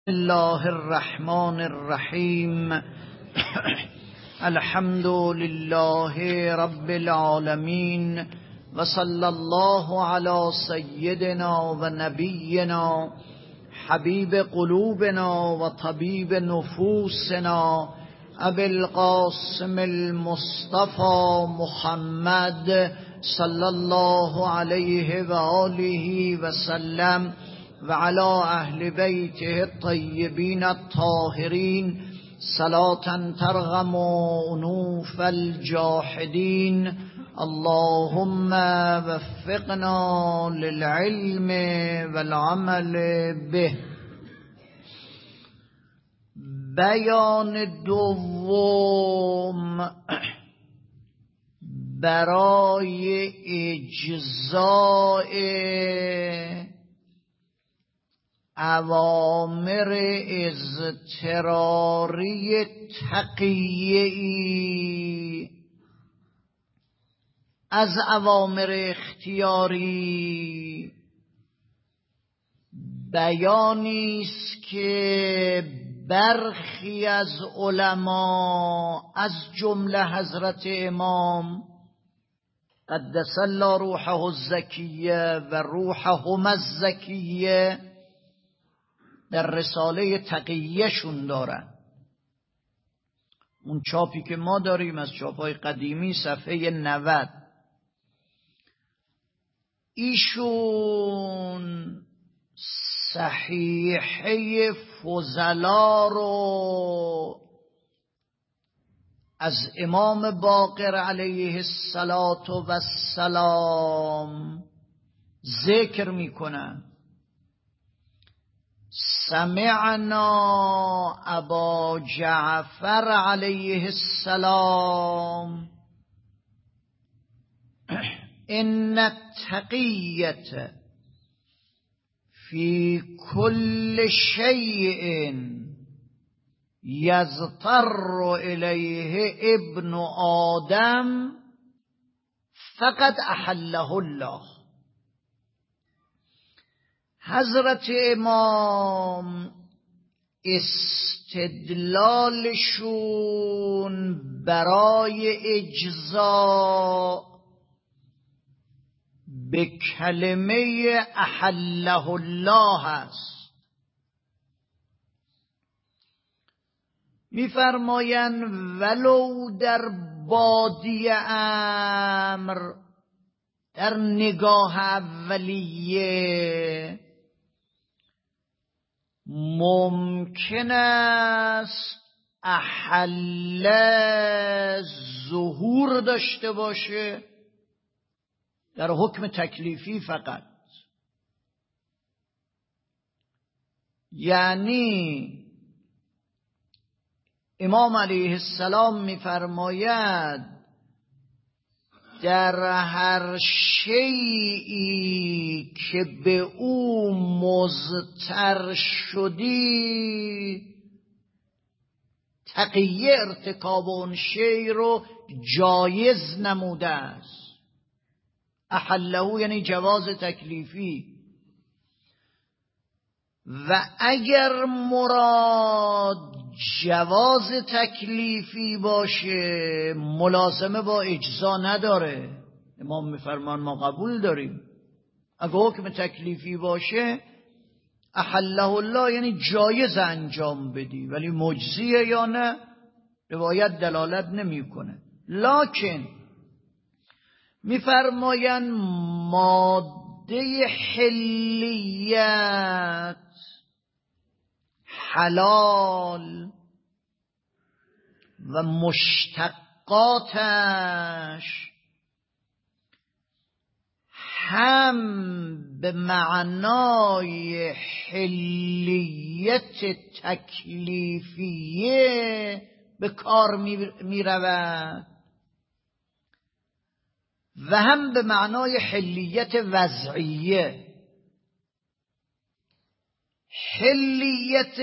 الله الرحمن الرحیم. الحمد لله رب العالمین و صلی الله علی سیدنا و نبینا حبیب قلوبنا و طبیب نفوسنا ابی القاسم المصطفى محمد صلی الله علیه و آله و سلم و علی اهل بیته الطیبین الطاهرین صلاة ترغم انوف الجاحدین. اللهم وفقنا للعلم والعمل به. بیان دوم برای اجزاء اوامر اضطراری تقیه‌ای از اوامر اختیاری، بیانی است که برخی از علما از جمله حضرت امام قدس الله روحه الزکیه و روحهم الزکیه در رساله تقیه شون دارن. اون چاپی که ما داریم از چاپای قدیمی صفحه 90. ایشون صحیحه فضلا رو از امام باقر علیه السلام ذکر میکنن. سمعنا ابا جعفر علیه السلام ان التقیة فی کل شیء یضطر الیه ابن آدم فقد احله الله. حضرت امام استدلالشون برای اجزا به کلمه احله الله است. می‌فرمایند ولو در بادی امر، در نگاه اولیه ممکن است احل ظهور داشته باشه در حکم تکلیفی فقط. یعنی امام علیه السلام می‌فرماید در هر شیئی که به او مضطر شدی تقیه ارتکاب اون شی رو جایز نموده است. احله یعنی جواز تکلیفی. و اگر مراد جواز تکلیفی باشه ملازمه با اجزا نداره. امام میفرمان ما قبول داریم. اگر حکم تکلیفی باشه احله الله یعنی جایز انجام بدی، ولی مجزیه یا نه روایت دلالت نمیکنه. لکن میفرماین ماده حلیت، حلال و مشتقاتش هم به معنای حلیت تکلیفیه به کار می رود و هم به معنای حلیت وضعیه. حلیت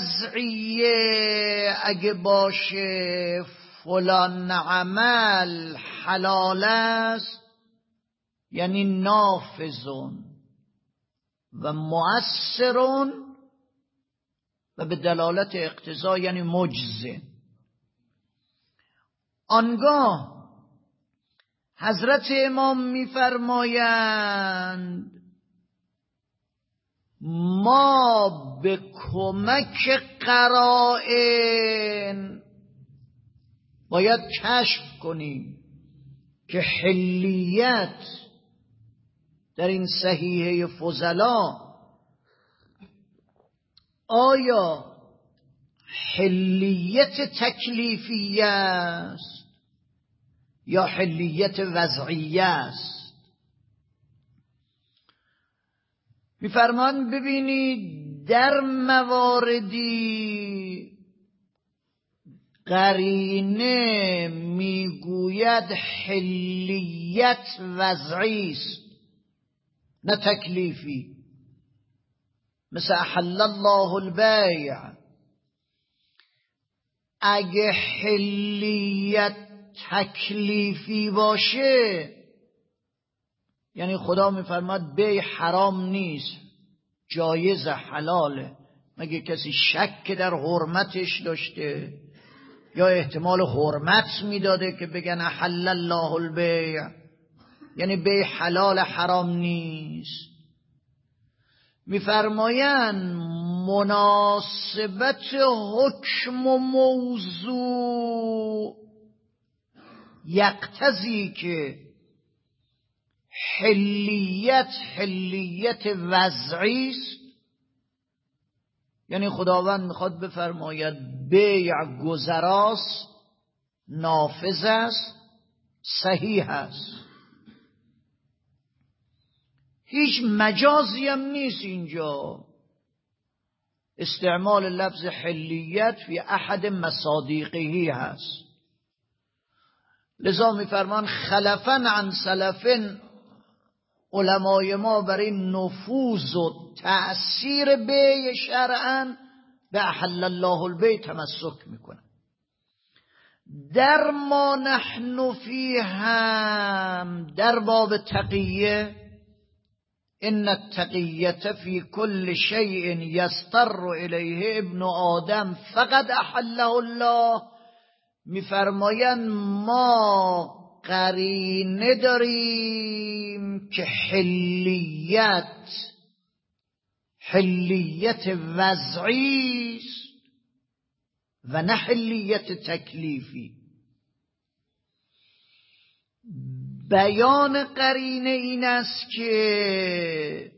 وضعیه اگه باشه فلان عمل حلال است، یعنی نافذون و مؤثرون و به دلالت اقتضا یعنی مجزه. آنگاه حضرت امام می‌فرمایند ما به کمک قرائن باید کشف کنیم که حلیت در این صحیحه فضلا آیا حلیت تکلیفی است یا حلیت وضعیه است. می‌فرمان ببینید در مواردی قرینه میگوید حلیت وضعی است نه تکلیفی، مثل احل الله البیع. اگه حلیت تکلیفی باشه یعنی خدا میفرماد بیع حرام نیست، جایز حلاله، مگه کسی شک در حرمتش داشته یا احتمال حرمت میداده که بگن احل الله البیع یعنی بیع حلال حرام نیست. میفرمایند مناسبت حکم و موضوع یقتضی که حلیت وضعی است، یعنی خداوند میخواد بفرماید بیع گذراست، نافذ است، صحیح است، هیچ مجازی هم نیست. اینجا استعمال لفظ حلیت فی احد مصادیقه هست. لذا میفرمان خلفاً عن سلفن، علمای ما برای نفوذ و تأثیر بیع شرعاً به احل الله البیع تمسک میکنن. در ما نحن فی هم در باب تقیه، ان التقیة فی کل شیء یضطر الیه ابن آدم فقد احله الله، میفرمایند ما قرینه داریم که حلیت وضعی است و نه حلیت تکلیفی. بیان قرینه این است که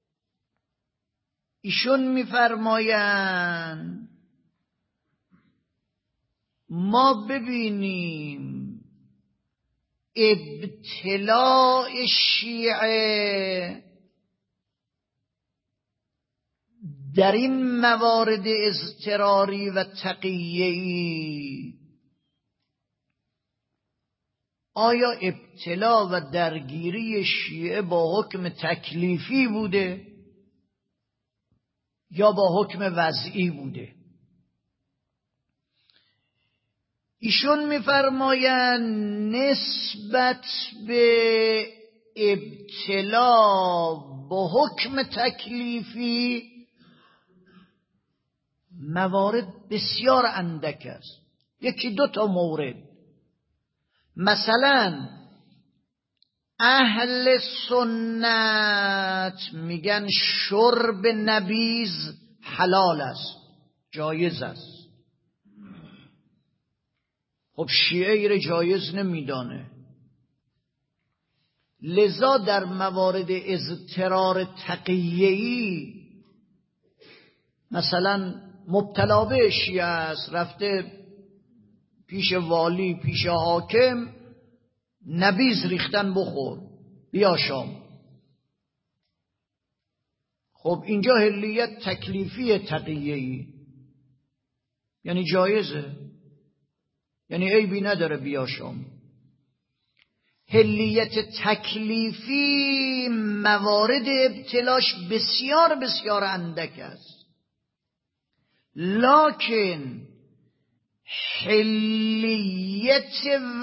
ایشون میفرمایند ما ببینیم ابتلاء شیعه در این موارد اضطراری و تقیه‌ای آیا ابتلا و درگیری شیعه با حکم تکلیفی بوده یا با حکم وضعی بوده؟ ایشون میفرمایند نسبت به ابتلا با حکم تکلیفی موارد بسیار اندک است. یکی دو تا مورد، مثلا اهل سنت میگن شرب نبیذ حلال است، جایز است. خب شیعه ایره جایز نمیدانه، لذا در موارد اضطرار تقیه‌ای مثلا مبتلا به شیعه است، رفته پیش والی پیش حاکم نبیذ ریختن بخور بیا شام. خب اینجا حلیت تکلیفی تقیه‌ای یعنی جایزه، یعنی عیبی نداره بیا شام. حلیت تکلیفی موارد ابتلاش بسیار بسیار اندک است، لکن حلیت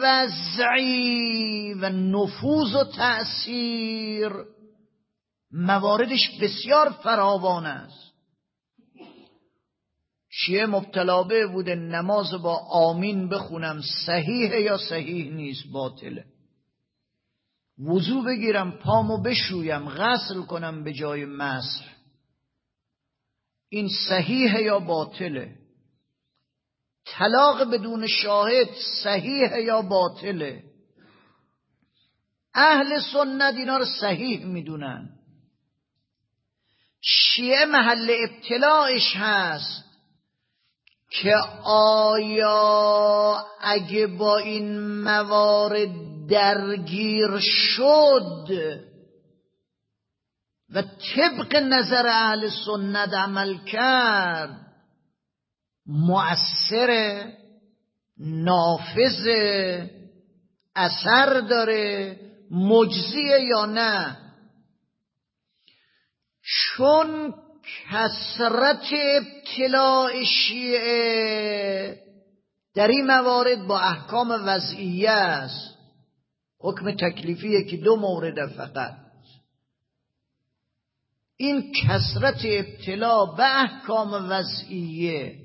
وضعی و نفوذ و تأثیر مواردش بسیار فراوان است. شیعه مبتلا به بوده نماز با آمین بخونم صحیحه یا صحیح نیست، باطله. وضو بگیرم پامو بشویم غسل کنم به جای مسح، این صحیحه یا باطله. طلاق بدون شاهد صحیحه یا باطله. اهل سنت اینا رو صحیح میدونن. شیعه محل ابتلاعش هست که آیا اگه با این موارد درگیر شد و طبق نظر اهل سنت عمل کرد مؤثر، نافذ، اثر داره، مجزیه یا نه. چون کثرت ابتلاع شیعه در این موارد با احکام وضعیه است، حکم تکلیفیه که 2 مورد فقط، این کثرت ابتلا به احکام وضعیه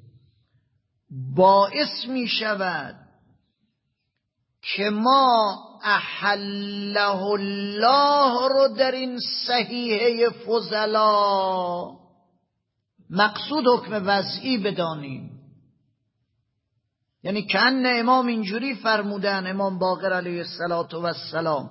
باعث می شود که ما احله الله رو در این صحیحه فضلا مقصود حکم وضعی بدانیم. یعنی کأن امام اینجوری فرمودن، امام باقر علیه السلام،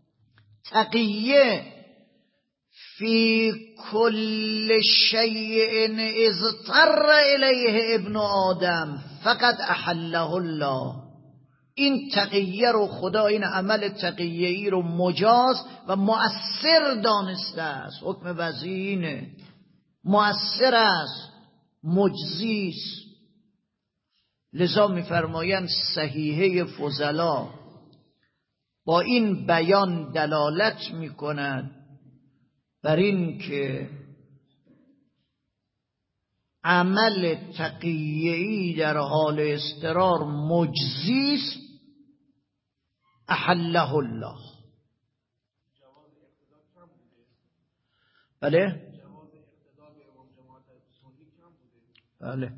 تقیه فی کل شیء اضطر الیه ابن آدم فقط احله الله. این تقیه رو خدا، این عمل تقیه‌ای رو مجاز و مؤثر دانسته است. حکم وضعی اینه، مؤثر است، مجزی است. لذا می‌فرمایند صحیحه فضلا با این بیان دلالت می‌کند بر این که عمل تقیه‌ای در حال اضطرار مجزی است، احله الله. بله؟ بله.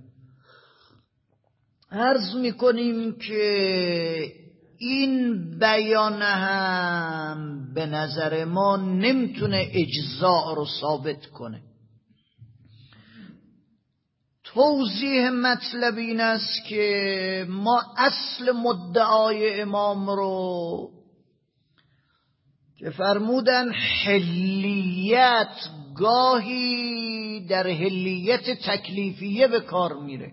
عرض میکنیم که این بیان هم به نظر ما نمیتونه اجزاء رو ثابت کنه. توضیح مطلب این است که ما اصل مدعای امام رو که فرمودن حلیت گاهی در حلیت تکلیفیه به کار میره،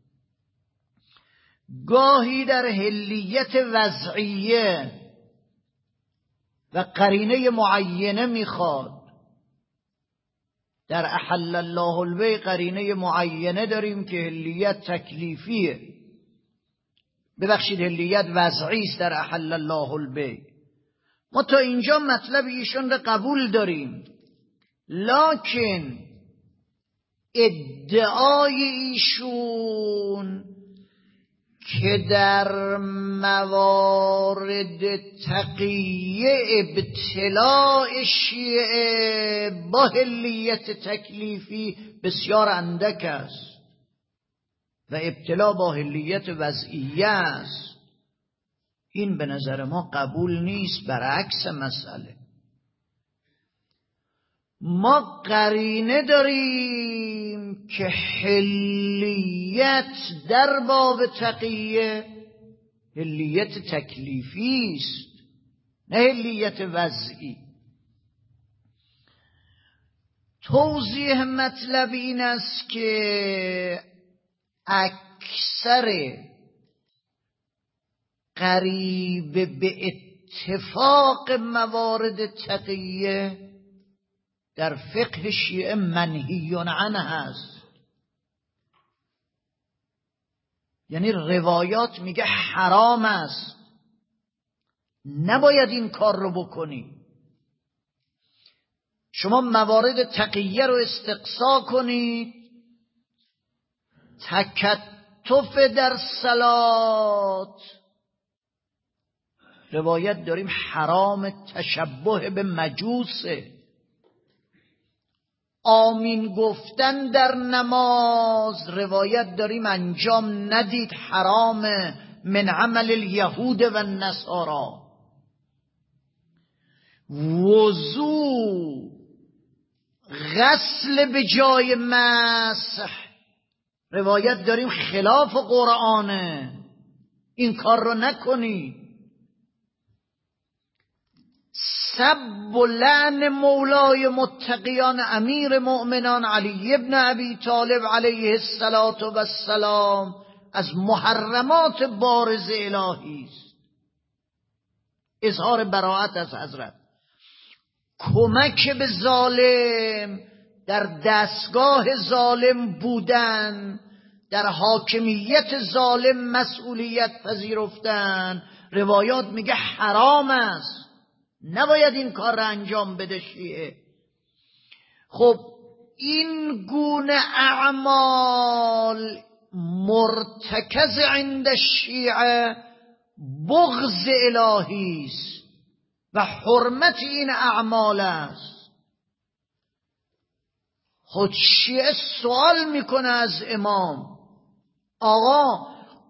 گاهی در حلیت وضعیه و قرینه معینه میخواد. در احل الله البیع قرینه معینه داریم که حلیت تکلیفیه، ببخشید حلیت وضعی است در احل الله البیع. ما تا اینجا مطلب ایشون رو قبول داریم، لکن ادعای ایشون که در موارد تقیه ابتلاع شیعه با حلیت تکلیفی بسیار اندک است و ابتلا با حلیت وضعیه است، این به نظر ما قبول نیست. برعکس مسئله ما قرینه داریم که حلیت در باب تقیه حلیت تکلیفی است، نه حلیت وضعی. توضیح مطلب این است که اکثر قریب به اتفاق موارد تقیه در فقه شیعه منهی عنه هست. یعنی روایات میگه حرام است، نباید این کار رو بکنی. شما موارد تقیه رو استقصا کنید، تکتف در صلات روایت داریم حرام، تشبه به مجوسه. آمین گفتن در نماز روایت داریم انجام ندید، حرامه، من عمل الیهود و النصارا. وضو، غسل به جای مسح روایت داریم خلاف قرآنه، این کار رو نکنی. سب و لعن مولای متقیان امیر مؤمنان علی ابن ابی طالب علیه السلام از محرمات بارز الهی است. اظهار براءت از حضرت، کمک به ظالم، در دستگاه ظالم بودن، در حاکمیت ظالم مسئولیت پذیرفتن، روایات میگه حرام است، نباید این کار را انجام بده شیعه. خب این گونه اعمال مرتکز عند شیعه بغض الهی است و حرمت این اعمال است. خود شیعه سوال میکنه از امام، آقا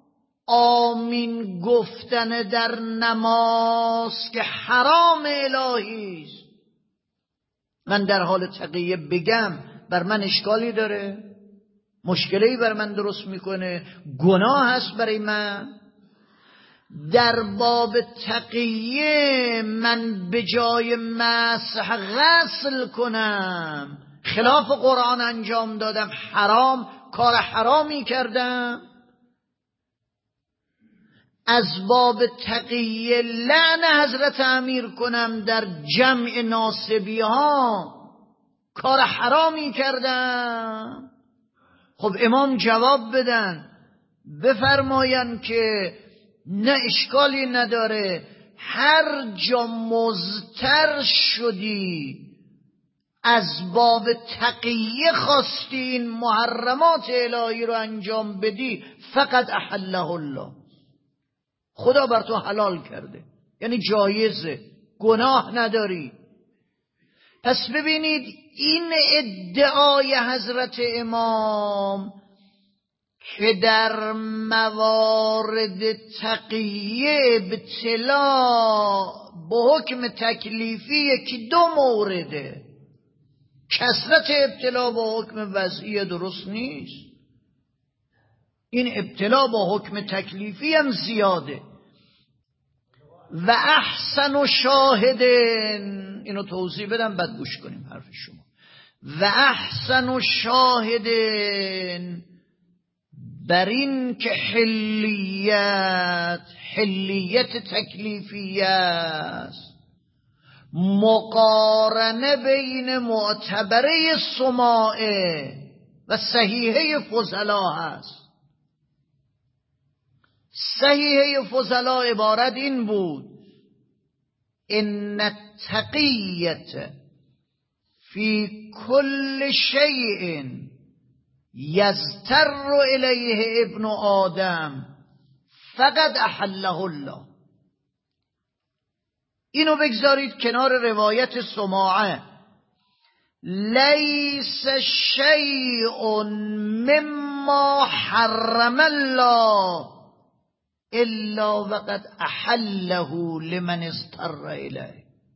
آمین گفتن در نماز که حرام الهی است، من در حال تقیه بگم بر من اشکالی داره؟ مشکلی بر من درست میکنه؟ گناه هست برای من؟ در باب تقیه من به جای مسح غسل کنم، خلاف قرآن انجام دادم، حرام، کار حرامی کردم؟ از باب تقیه لعن حضرت امیر کنم در جمع ناصبی ها، کار حرامی کردم؟ خب امام جواب بدن، بفرماین که نه اشکالی نداره، هر جا مضطر شدی از باب تقیه خواستی این محرمات الهی رو انجام بدی، فقط احله الله، خدا بر تو حلال کرده، یعنی جایزه، گناه نداری. پس ببینید این ادعای حضرت امام که در موارد تقیه ابتلا به حکم تکلیفی یکی دو مورده، کثرت ابتلا به حکم وضعی درست نیست، این ابتلا با حکم تکلیفی هم زیاده. و احسن و شاهدن، اینو توضیح بدم بعد گوش کنیم حرف شما. و احسن و شاهدن بر این که حلیت تکلیفی است، مقارنه بین معتبره سماعه و صحیحه فضلا هست. صحیحه فضلا عبارت این بود: ان التقیة فی کل شیء یضطر الیه ابن آدم فقد احله الله. اینو بگذارید کنار روایت سماعه: لیس شیء مما حرم الله الا وقد احله لمن اضطر الیه.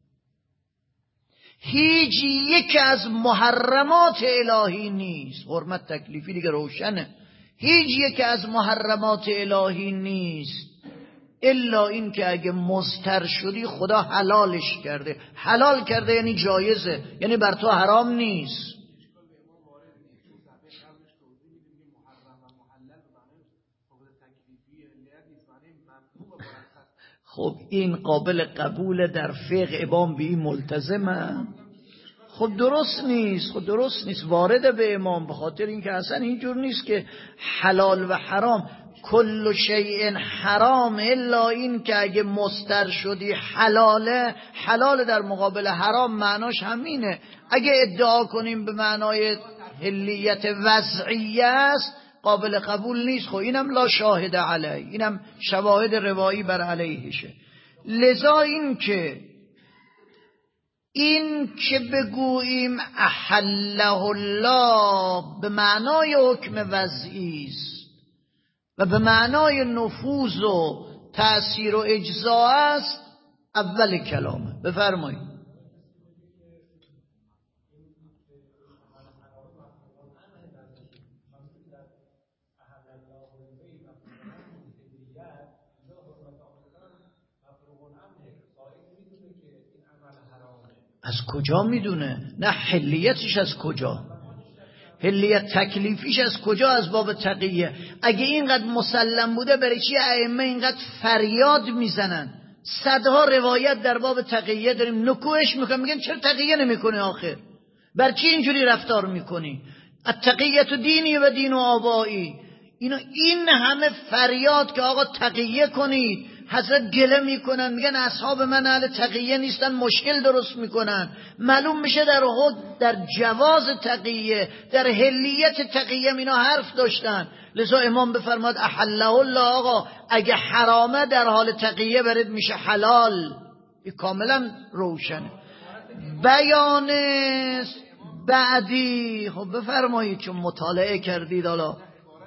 هیچ یک از محرمات الهی نیست، حرمت تکلیفی دیگه روشنه، هیچ یک از محرمات الهی نیست الا این که اگه مضطر شدی خدا حلالش کرده. حلال کرده یعنی جایزه، یعنی بر تو حرام نیست. خب این قابل قبول در فقه امام به این ملتزمه؟ خب درست نیست، وارد به امام، به خاطر اینکه اصلا اینجور نیست که حلال و حرام کل شیء حرام الا این که اگه مضطر شدی حلاله. حلال در مقابل حرام معناش همینه. اگه ادعا کنیم به معنای حلیت وضعیه است قابل قبول نیست. خب اینم لا شاهد علیه، اینم شواهد روایی بر علیهشه. لذا این که این که بگوییم احله الله به معنای حکم وضعی است و به معنای نفوذ و تأثیر و اجزا است اول کلامه. بفرمایید. از کجا میدونه؟ نه حلیتش از کجا؟ حلیت تکلیفیش از کجا؟ از باب تقیه. اگه اینقدر مسلم بوده برای چی ائمه اینقدر فریاد میزنن؟ صدها روایت در باب تقیه داریم، نکوهش میکنن، میگن چرا تقیه نمیکنی آخر؟ بر چی اینجوری رفتار میکنی؟ التقیت دینی و دین و آبایی. این همه فریاد که آقا تقیه کنید، حضرت گله میکنن، میگن اصحاب من اهل تقیه نیستن، مشکل درست میکنن. معلوم میشه در جواز تقیه، در حلیت تقیه اینا حرف داشتن. لذا امام بفرماد احله الله، آقا اگه حرامه در حال تقیه برید میشه حلال. این کاملا روشنه. بیان بعدی خب بفرمایید، چون مطالعه کردید. حالا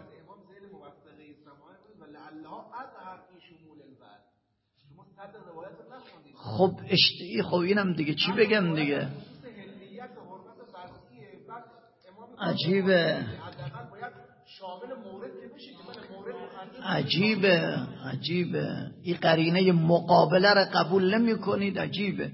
خب اینم دیگه چی بگم دیگه. عجیبه این قرینه مقابله را قبول نمی کنید. عجیبه.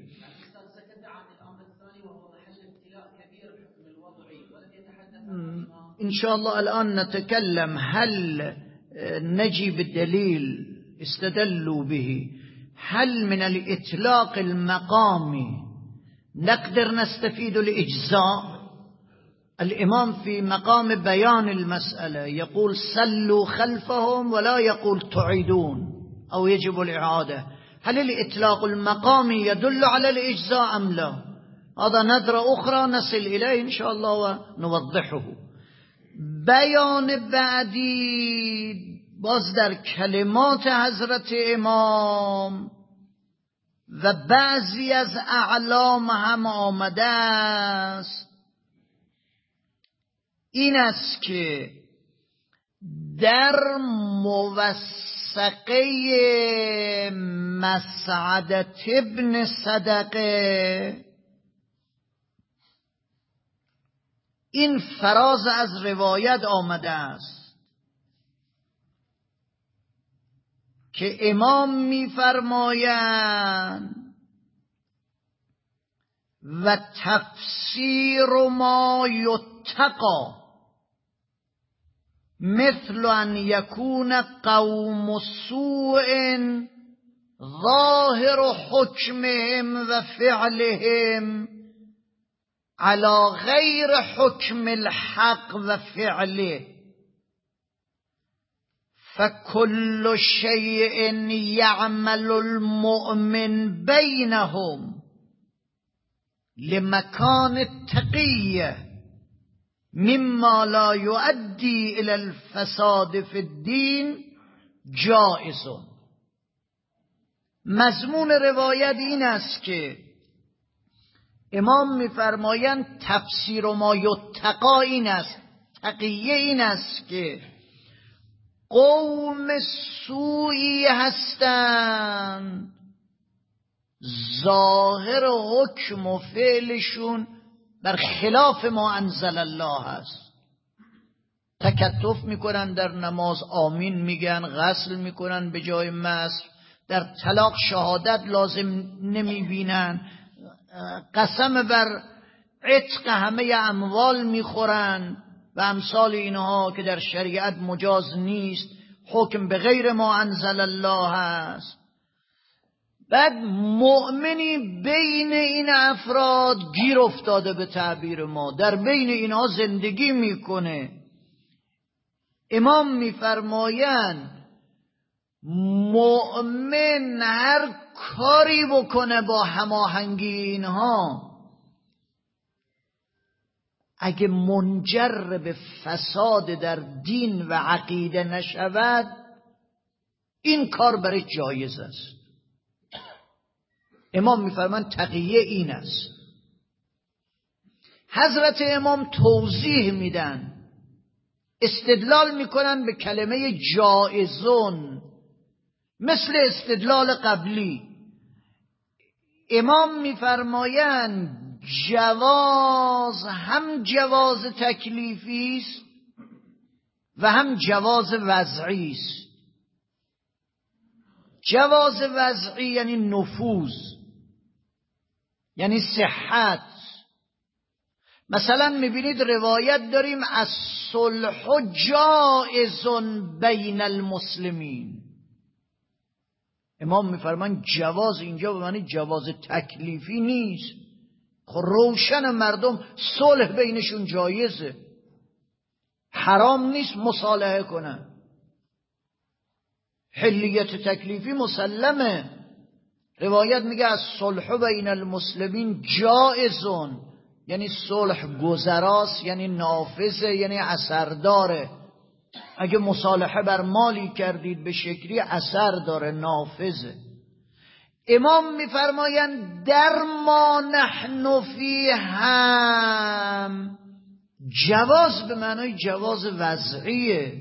إن شاء الله الآن نتكلم هل نجي بالدليل استدلوا به، هل من الإطلاق المقامي نقدر نستفيد الإجزاء؟ الإمام في مقام بيان المسألة يقول صلوا خلفهم ولا يقول تعيدون أو يجب الإعادة. هل الإطلاق المقامي يدل على الإجزاء أم لا؟ هذا نظرة أخرى نصل إليه إن شاء الله ونوضحه. بیان بعدی باز در کلمات حضرت امام و بعضی از اعلام هم آمده است، این است که در موثقه مسعدة ابن صدقه این فراز از روایت آمده است که امام می‌فرمایند و تفسیر ما یتقی مثل ان یکون قوم سوء ظاهر حکمهم و فعلهم على غیر حکم الحق و فعله فكل شيء يعمل المؤمن بينهم لمكان التقية مما لا يؤدي إلى الفساد في الدين جائز. مضمون روایت این است که امام می‌فرمایند تفسیر ما یتقی این است، تقیه این است که قوم سوئی هستند ظاهر حکم و فعلشون بر خلاف ما انزل الله هست. تکتف میکنن در نماز، آمین میگن، غسل میکنن به جای مسح، در طلاق شهادت لازم نمیبینن، قسم بر عتق همه اموال میخورن و امثال اینها که در شریعت مجاز نیست، حکم به غیر ما انزل الله است. بعد مؤمنی بین این افراد گیر افتاده، به تعبیر ما در بین اینها زندگی میکنه. امام میفرمایند مؤمن هر کاری بکنه با هماهنگی اینها، اگه منجر به فساد در دین و عقیده نشود، این کار برای جایز است. امام میفرمان تقیه این است. حضرت امام توضیح میدن، استدلال میکنن به کلمه جائزون مثل استدلال قبلی. امام میفرمایند جواز هم جواز تکلیفی است و هم جواز وضعی است. جواز وضعی یعنی نفوذ، یعنی صحت. مثلا میبینید روایت داریم از صلح جائز بین المسلمین. امام میفرمان جواز اینجا به معنی جواز تکلیفی نیست. خب روشن مردم صلح بینشون جایزه، حرام نیست مصالحه کنن. حلیت تکلیفی مسلمه. روایت میگه از صلح بین المسلمین جائزون، یعنی صلح گذراست، یعنی نافذه، یعنی اثرداره. اگه مصالحه بر مالی کردید به شکلی اثر داره، نافذه. امام میفرمایند در ما نحن فی هم جواز به معنای جواز وضعیه.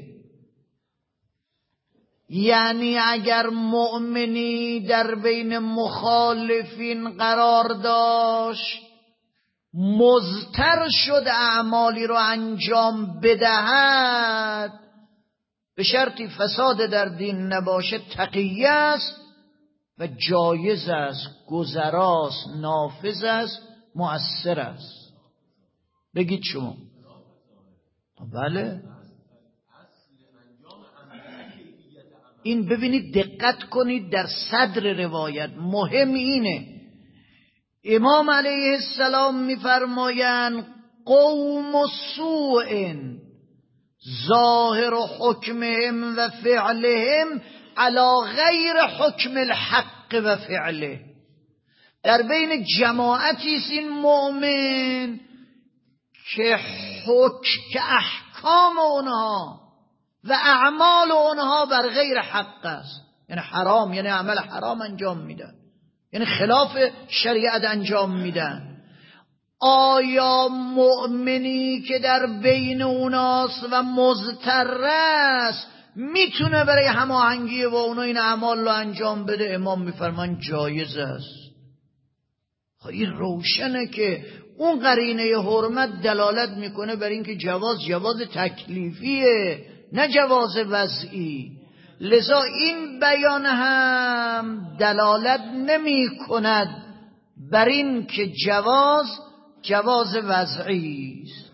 یعنی اگر مؤمنی در بین مخالفین قرار داشت، مضطر شد اعمالی رو انجام بدهد، به شرطی فساد در دین نباشه، تقیه است و جایز است، گذراست، نافذ است، مؤثر است. بگید شما. بله. این ببینید، دقت کنید در صدر روایت مهم اینه. امام علیه السلام میفرمایند قوم سوء ظاهر حکمهم و فعلهم علی غیر حکم الحق و فعله. در بین جماعتی است این مؤمن که احکام اونها و اعمال اونها بر غیر حق است، یعنی حرام، یعنی عمل حرام انجام میدن، یعنی خلاف شریعت انجام میدن. آیا مؤمنی که در بین اوناست و مضطر است میتونه برای هماهنگی با اونا این اعمال رو انجام بده؟ امام میفرمان جایز است. خب این روشنه که اون قرینه حرمت دلالت میکنه بر اینکه جواز تکلیفیه، نه جواز وضعی. لذا این بیان هم دلالت نمی کند بر این که جواز وضعی است.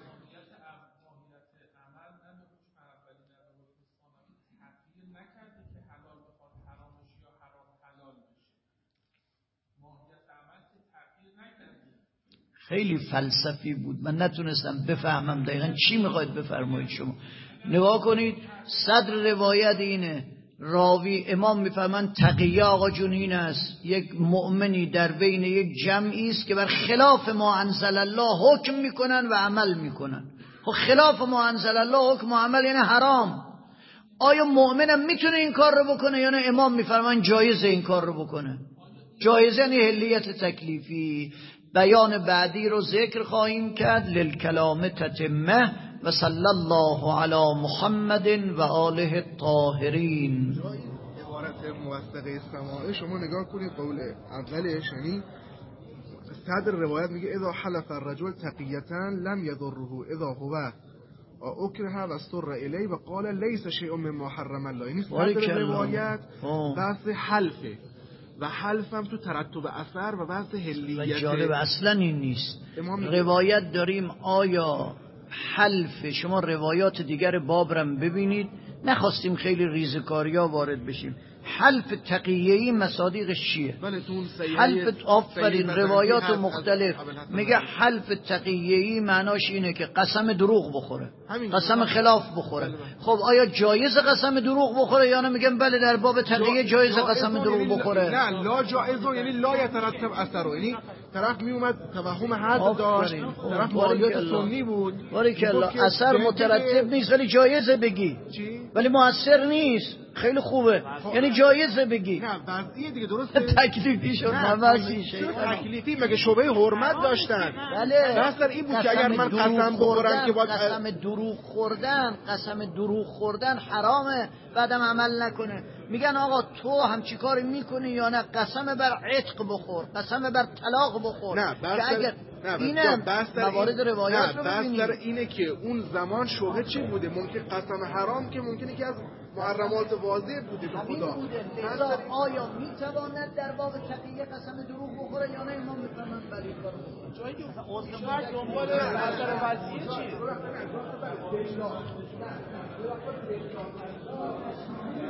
خیلی فلسفی بود، من نتونستم بفهمم دقیقا چی میخواید بفرمایید شما. نگاه کنید صدر روایت اینه، راوی امام میفهمن تقیه آقا جون این است، یک مؤمنی در بین یک جمعی است که بر خلاف ما انزل الله حکم میکنن و عمل میکنن. خب خلاف ما انزل الله حکم و عمل یعنی حرام. آیا مؤمنم میتونه این کار رو بکنه یا نه؟ امام میفرمان جایزه این کار رو بکنه. جایزه یعنی حلیت تکلیفی. بیان بعدی رو ذکر خواهیم کرد. للکلام تتمه و صلی الله علی محمد و آله الطاهرین. عبارت موثقه سماعه شما نگاه کنید، قول اولش یعنی صدر روایت میگه اذا حلف الرجل تقیتا لم یضره اذا هو اکره و سر الی و قال لیس شیء مما حرم الله. یعنی صدر روایت بحث حلفه و حلفم تو ترتب اثر و بحث حلیت. و جالب اصلا این نیست. روایت داریم. آیا حلف، شما روایات دیگر باب رم ببینید، نخواستیم خیلی ریزکاریا وارد بشیم. حلف تقیه‌ای مصادیقش چیه؟ حلف آفرین روایات مختلف میگه حلف تقیه‌ای معناش اینه که قسم دروغ بخوره، قسم خلاف بخوره. خب آیا جایز قسم دروغ بخوره یا نه؟ میگم بله در باب تقیه جایز قسم دروغ بخوره. نه لا جایزه یعنی لا یترتب اثره، یعنی طرف می اومد توهم حد داشت، طرف مالیات سنی بود، باری که اثر مترتب نیست ولی جایزه بگی، ولی مؤثر نیست. خیلی خوبه، یعنی جایزه بگی. نه وضعیه دیگه درسته. تکلیفی شد نمازی تکلیفی مگه شبهه حرمت داشتن. بله. مثلا این بود که اگر من قسم بخورم که باید قسم دروغ خوردن حرامه، بعدم عمل نکنه. میگن آقا تو همچی کاری میکنی یا نه؟ قسم بر عتق بخور، قسم بر طلاق بخور. نه که اگر اینم موارد روایات رو ببینید. بحث اینه که اون زمان شبهه چی بوده؟ ممکن قسم حرام که ممکنه که از محرمات واضح بوده به خدا. آیا میتواند در باب تقیه قسم دروغ بخوره یا نه؟ امام میفرمایند بله کارو بکنه. جایی که اصلا دنبال اثر وضعیه چیه؟